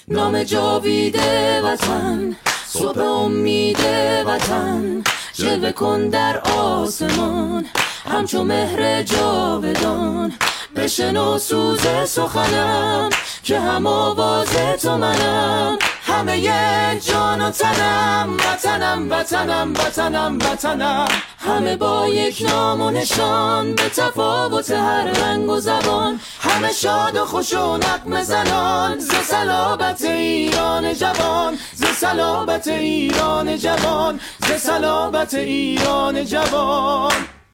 نام جاوید وطن، صبح امید وطن، جلوه کن در آسمان همچو مهر جاودان. بشنو سوز سخنم که هم آواز تو منم، همه جان و تنم، وطنم وطنم وطنم وطنم. همه با یک نام و نشان، به تفاوت هر رنگ و زبان، همه شاد و خوش و نغمه زنان. ز صلابت ایران جوان، ز صلابت ایران جوان، ز صلابت ایران جوان.